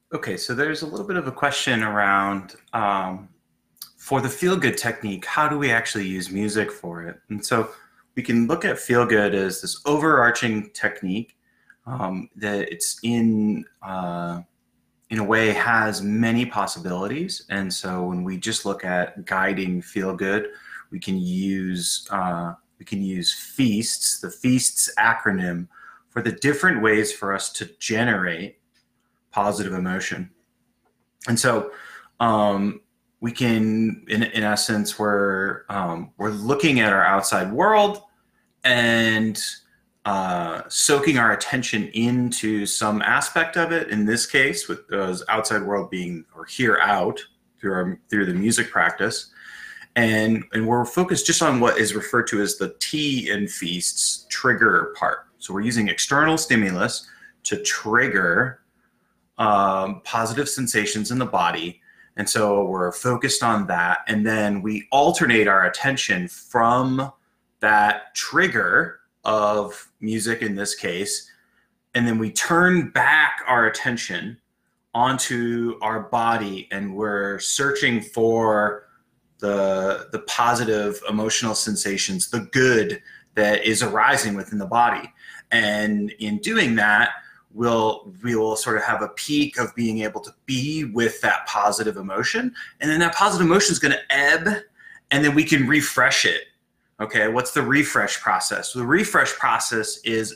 Okay, so there's a little bit of a question around for the feel good technique, how do we actually use music for it? And so we can look at feel good as this overarching technique that it's in a way has many possibilities. And so when we just look at guiding feel good, we can use feasts, the feasts acronym, for the different ways for us to generate positive emotion. And so we can, in essence, we're looking at our outside world and soaking our attention into some aspect of it. In this case, with those outside world being or here out through the music practice, and we're focused just on what is referred to as the T in feasts trigger part. So we're using external stimulus to trigger positive sensations in the body. And so we're focused on that. And then we alternate our attention from that trigger of music in this case. And then we turn back our attention onto our body and we're searching for the positive emotional sensations, the good that is arising within the body. And in doing that, we will sort of have a peak of being able to be with that positive emotion. And then that positive emotion is going to ebb and then we can refresh it. Okay, what's the refresh process? So the refresh process is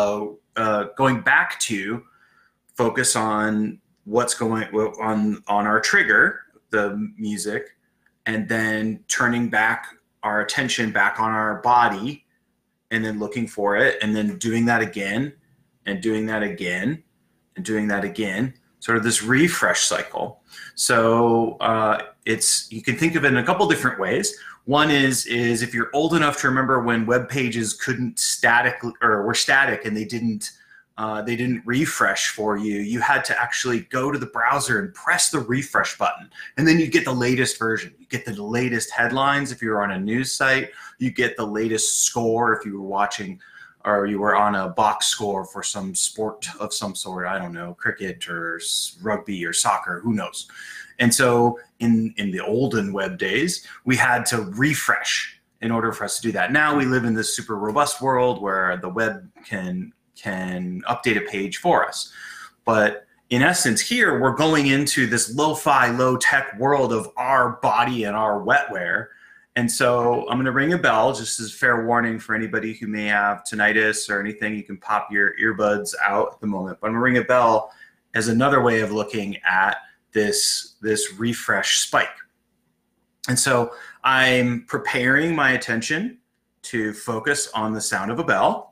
going back to focus on what's going on our trigger, the music, and then turning back our attention back on our body and then looking for it and then doing that again and doing that again and doing that again, sort of this refresh cycle. So you can think of it in a couple different ways. One is if you're old enough to remember when web pages couldn't were static and they didn't refresh for you, you had to actually go to the browser and press the refresh button. And then you get the latest version. You get the latest headlines if you were on a news site. You get the latest score if you were watching or you were on a box score for some sport of some sort. I don't know, cricket or rugby or soccer, who knows. And so in the olden web days, we had to refresh in order for us to do that. Now we live in this super robust world where the web can update a page for us. But in essence here, we're going into this lo-fi, low-tech world of our body and our wetware. And so I'm going to ring a bell, just as fair warning for anybody who may have tinnitus or anything. You can pop your earbuds out at the moment. But I'm going to ring a bell as another way of looking at this refresh spike. And so I'm preparing my attention to focus on the sound of a bell.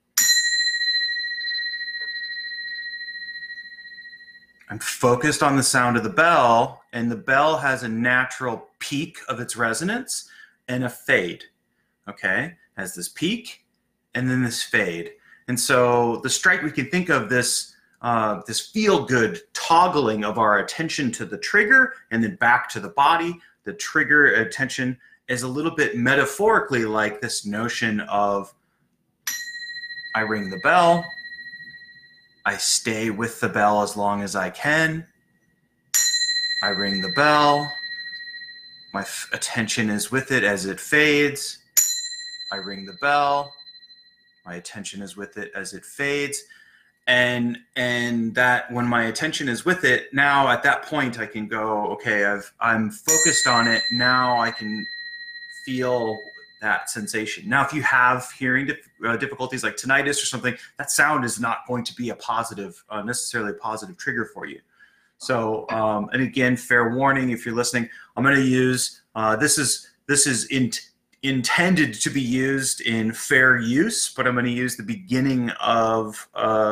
I'm focused on the sound of the bell, and the bell has a natural peak of its resonance and a fade. Okay, has this peak and then this fade. And so the strike, we can think of this feel-good toggling of our attention to the trigger and then back to the body. The trigger attention is a little bit metaphorically like this notion of I ring the bell, I stay with the bell as long as I can, I ring the bell, my attention is with it as it fades, I ring the bell, my attention is with it as it fades. And that when my attention is with it, now at that point I can go, okay, I'm focused on it. Now I can feel that sensation. Now, if you have hearing difficulties like tinnitus or something, that sound is not going to be a positive, necessarily positive trigger for you. So, and again, fair warning, if you're listening, I'm going to use, this is intended to be used in fair use, but I'm going to use the beginning of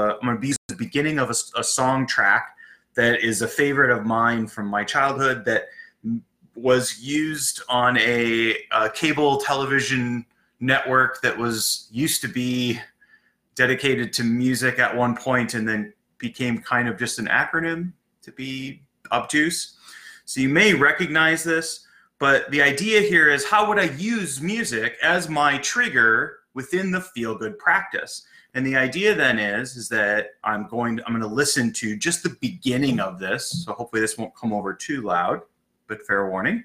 a song track that is a favorite of mine from my childhood that was used on a cable television network that used to be dedicated to music at one point and then became kind of just an acronym to be obtuse. So you may recognize this. But the idea here is, how would I use music as my trigger within the feel-good practice? And the idea then is that I'm going to listen to just the beginning of this. So hopefully this won't come over too loud, but fair warning.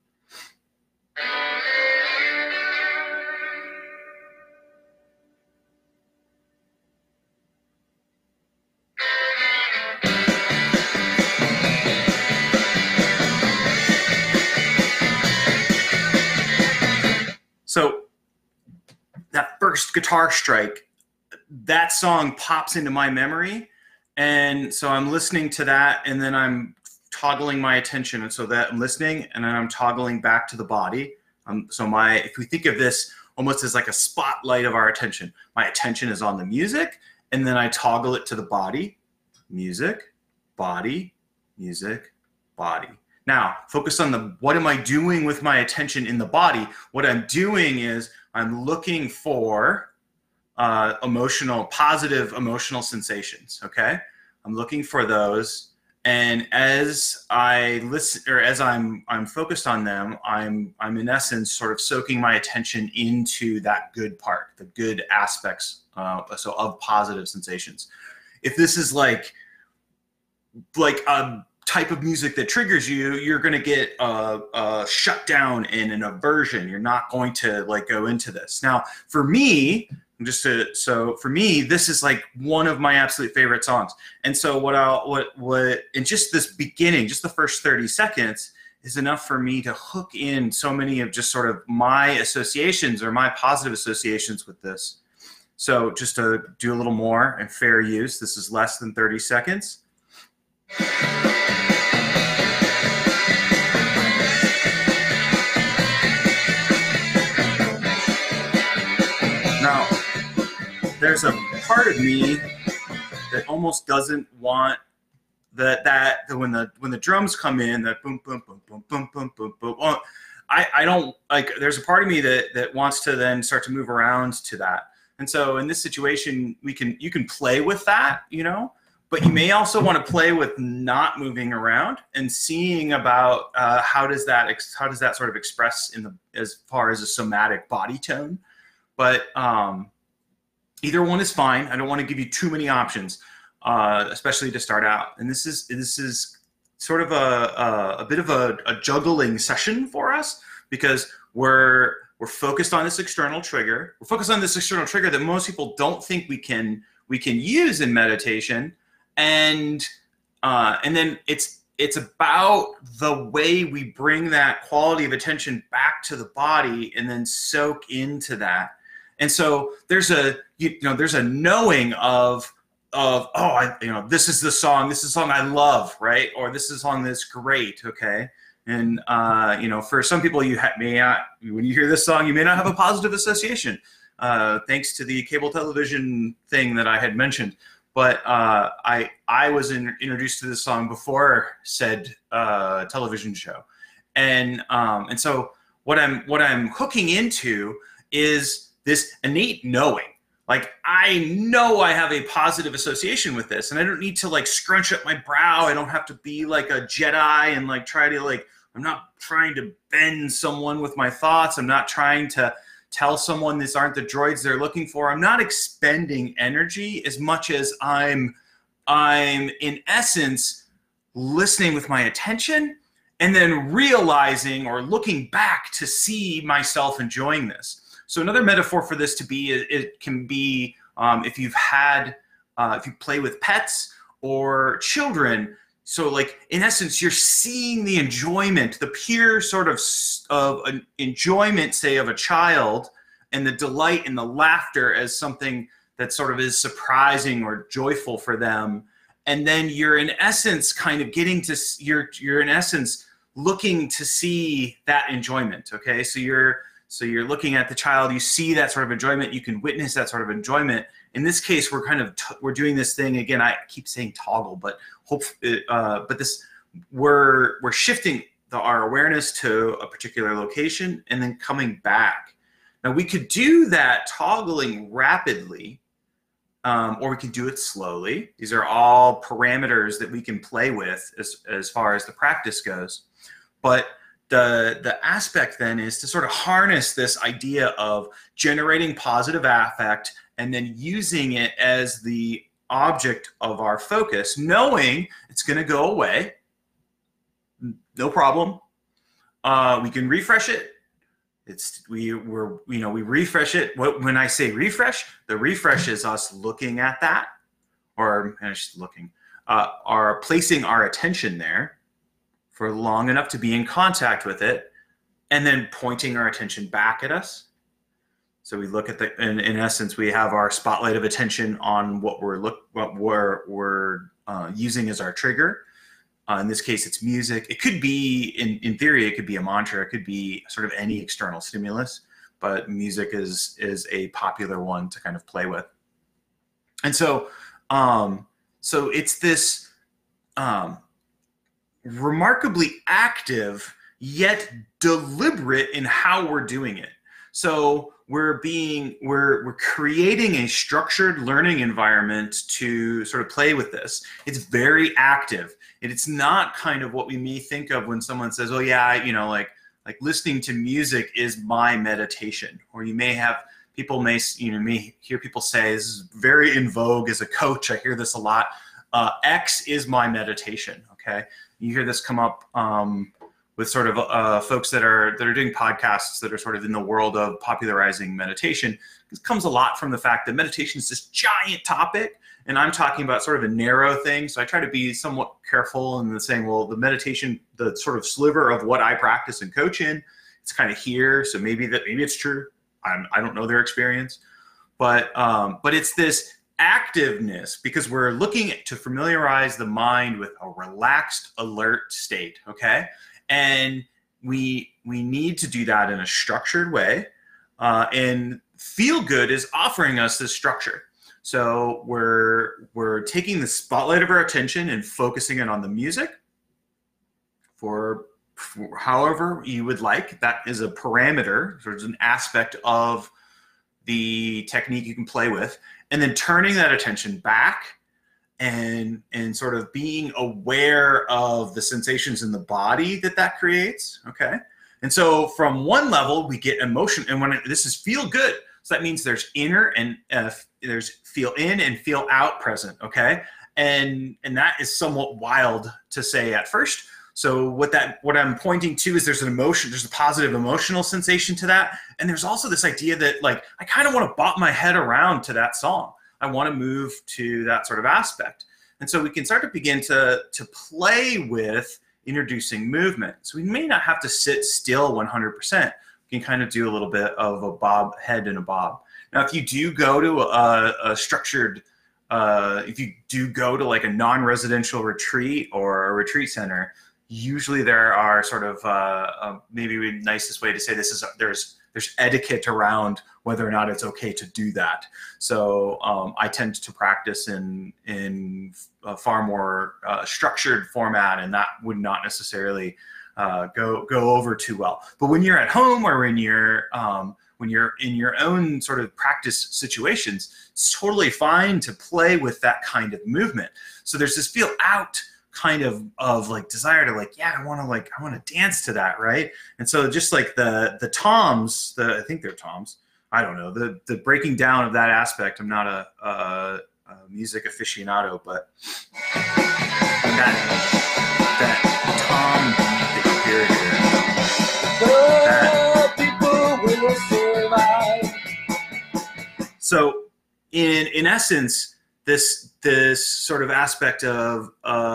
So that first guitar strike, that song pops into my memory. And so I'm listening to that, and then I'm toggling my attention. And so that I'm listening, and then I'm toggling back to the body. If we think of this almost as like a spotlight of our attention, my attention is on the music, and then I toggle it to the body, music, body, music, body. Now, focus on what am I doing with my attention in the body? What I'm doing is I'm looking for positive emotional sensations, okay? I'm looking for those. And as I listen, or as I'm focused on them, I'm in essence sort of soaking my attention into that good part, the good aspects, of positive sensations. If this is like a type of music that triggers you, you're going to get a shutdown and an aversion. You're not going to go into this. Now, for me, for me, this is like one of my absolute favorite songs. And so in just this beginning, just the first 30 seconds is enough for me to hook in so many of just sort of my associations or my positive associations with this. So just to do a little more and fair use, this is less than 30 seconds. Now, there's a part of me that almost doesn't want that when the drums come in, that boom boom boom boom boom boom boom boom. Well, I don't like. There's a part of me that wants to then start to move around to that. And so in this situation, you can play with that, but you may also want to play with not moving around and seeing about how does that sort of express as far as a somatic body tone. But either one is fine. I don't want to give you too many options, especially to start out. And this is sort of a bit of a juggling session for us, because we're focused on this external trigger. We're focused on this external trigger that most people don't think we can use in meditation, and then it's about the way we bring that quality of attention back to the body and then soak into that. And so there's a knowing of this is the song I love, right? Or this is a song that's great, okay? And for some people, when you hear this song, you may not have a positive association, thanks to the cable television thing that I had mentioned. But I was introduced to this song before said television show, and so what I'm hooking into is this innate knowing. Like, I know I have a positive association with this, and I don't need to scrunch up my brow. I don't have to be like a Jedi and try to I'm not trying to bend someone with my thoughts. I'm not trying to tell someone these aren't the droids they're looking for. I'm not expending energy as much as I'm in essence listening with my attention and then realizing or looking back to see myself enjoying this. So another metaphor for this it can be if you play with pets or children. So in essence, you're seeing the enjoyment, the pure sort of an enjoyment, say, of a child, and the delight and the laughter as something that sort of is surprising or joyful for them. And then you're in essence kind of you're in essence looking to see that enjoyment. Okay. So you're looking at the child, you see that sort of enjoyment, you can witness that sort of enjoyment. In this case, we're doing this thing again. I keep saying toggle, but we're shifting our awareness to a particular location and then coming back. Now we could do that toggling rapidly, or we could do it slowly. These are all parameters that we can play with as far as the practice goes. But the aspect then is to sort of harness this idea of generating positive affect and then using it as the object of our focus, knowing it's going to go away. No problem. We can refresh it. We refresh it. When I say refresh, the refresh is us looking at that, or just looking, are placing our attention there for long enough to be in contact with it, and then pointing our attention back at us. So we look at in essence, we have our spotlight of attention on what we're using as our trigger. In this case, it's music. It could be, in theory, it could be a mantra. It could be sort of any external stimulus, but music is a popular one to kind of play with. And so it's this remarkably active yet deliberate in how we're doing it. So we're creating a structured learning environment to sort of play with this. It's very active. It's not kind of what we may think of when someone says, "Oh yeah, like listening to music is my meditation." Or you may have people may hear people say, this is very in vogue as a coach. I hear this a lot. X is my meditation. Okay, you hear this come up with sort of folks that are doing podcasts that are sort of in the world of popularizing meditation. This comes a lot from the fact that meditation is this giant topic, and I'm talking about sort of a narrow thing. So I try to be somewhat careful in the saying, well, the meditation, the sort of sliver of what I practice and coach in, it's kind of here. So maybe it's true. I don't know their experience, but it's this activeness, because we're looking to familiarize the mind with a relaxed, alert state. Okay. And we need to do that in a structured way. And Feel Good is offering us this structure. So we're taking the spotlight of our attention and focusing it on the music for however you would like. That is a parameter, sort of an aspect of the technique you can play with. And then turning that attention back and sort of being aware of the sensations in the body that creates, okay? And so from one level, we get emotion, and this is feel good. So that means there's inner and there's feel in and feel out present, okay? And that is somewhat wild to say at first. So what I'm pointing to is there's a positive emotional sensation to that. And there's also this idea that I kind of want to bop my head around to that song. I want to move to that sort of aspect. And so we can start to begin to play with introducing movement. So we may not have to sit still 100%. We can kind of do a little bit of a bob head and a bob. Now, if you do go to a structured, if you do go to a non-residential retreat or a retreat center, usually there are sort of maybe the nicest way to say this is there's etiquette around whether or not it's okay to do that. So I tend to practice in a far more structured format, and that would not necessarily go over too well. But when you're at home or when you're in your own sort of practice situations, it's totally fine to play with that kind of movement. So there's this feel out kind of desire to I want to dance to that, right? And so just the toms, I think they're toms, I don't know, the breaking down of that aspect. I'm not a music aficionado, but that tom beat that you hear here, so in essence, this sort of aspect of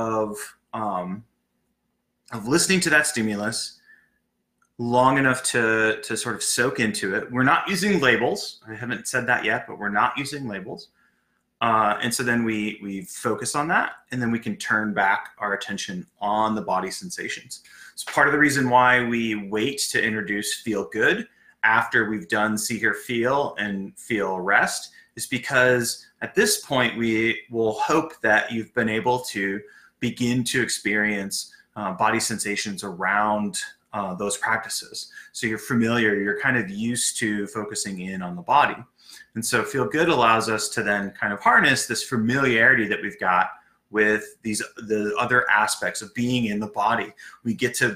listening to that stimulus long enough to sort of soak into it. We're not using labels. I haven't said that yet, but we're not using labels. And so then we focus on that, and then we can turn back our attention on the body sensations. It's part of the reason why we wait to introduce Feel Good after we've done See, Hear, Feel and Feel Rest, is because at this point we will hope that you've been able to begin to experience body sensations around those practices. So you're familiar, you're kind of used to focusing in on the body. And so Feel Good allows us to then kind of harness this familiarity that we've got with the other aspects of being in the body. We get to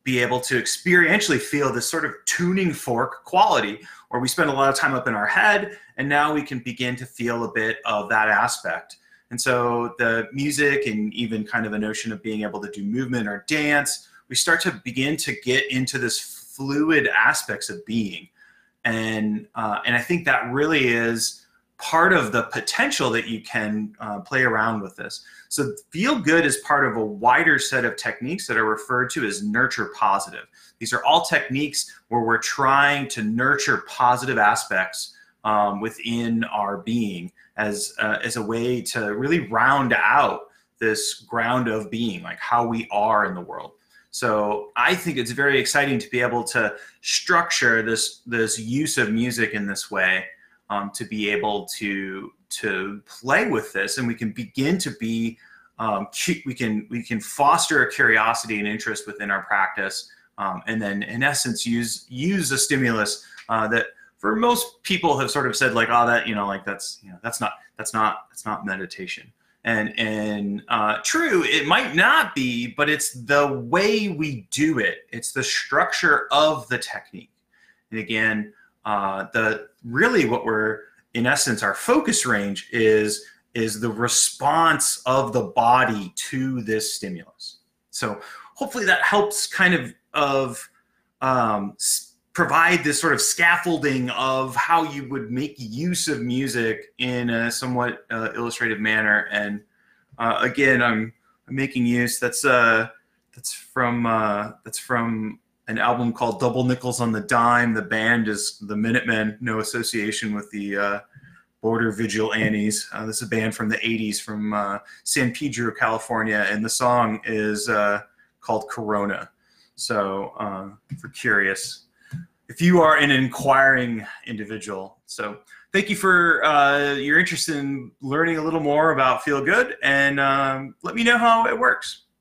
be able to experientially feel this sort of tuning fork quality, where we spend a lot of time up in our head, and now we can begin to feel a bit of that aspect. And so the music, and even kind of a notion of being able to do movement or dance, we start to begin to get into this fluid aspects of being. And I think that really is part of the potential that you can play around with this. So Feel Good is part of a wider set of techniques that are referred to as nurture positive. These are all techniques where we're trying to nurture positive aspects within our being as a way to really round out this ground of being, like how we are in the world. So I think it's very exciting to be able to structure this use of music in this way, to be able to play with this, and we can begin to be we can foster a curiosity and interest within our practice, and then in essence use a stimulus that for most people have sort of said like, oh, that, like that's not meditation. And true, it might not be, but it's the way we do it. It's the structure of the technique. And again, really what we're, in essence, our focus range is the response of the body to this stimulus. So hopefully that helps kind of provide this sort of scaffolding of how you would make use of music in a somewhat illustrative manner. And again, I'm making use. That's from an album called Double Nickels on the Dime. The band is the Minutemen, no association with the Border Vigilantes. This is a band from the 80s from San Pedro, California, and the song is called Corona. So for curious, if you are an inquiring individual. So thank you for your interest in learning a little more about Feel Good, and let me know how it works.